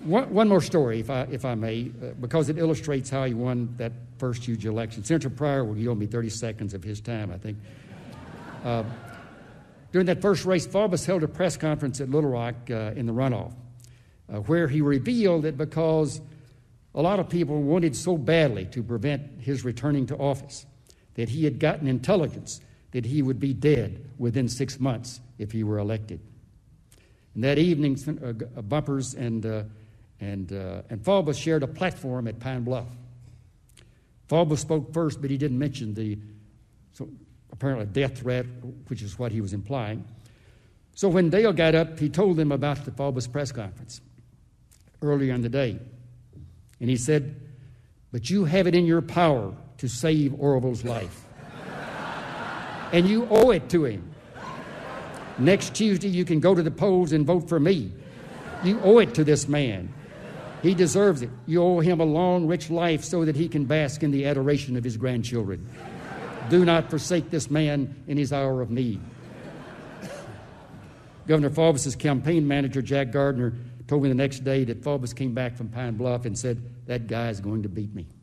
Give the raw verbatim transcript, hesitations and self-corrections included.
one, one more story, if I, if I may, uh, because it illustrates how he won that first huge election. Senator Pryor will yield me thirty seconds of his time, I think. Uh, during that first race, Faubus held a press conference at Little Rock uh, in the runoff, uh, where he revealed that because a lot of people wanted so badly to prevent his returning to office that he had gotten intelligence that he would be dead within six months if he were elected. And that evening, uh, Bumpers and uh, and uh, and Faubus shared a platform at Pine Bluff. Faubus spoke first, but he didn't mention the so apparently death threat, which is what he was implying. So when Dale got up, he told them about the Faubus press conference earlier in the day. And he said, "But you have it in your power to save Orville's life. And you owe it to him. Next Tuesday, you can go to the polls and vote for me. You owe it to this man. He deserves it. You owe him a long, rich life so that he can bask in the adoration of his grandchildren. Do not forsake this man in his hour of need." Governor Faubus's campaign manager, Jack Gardner, told me the next day that Faubus came back from Pine Bluff and said, "That guy is going to beat me."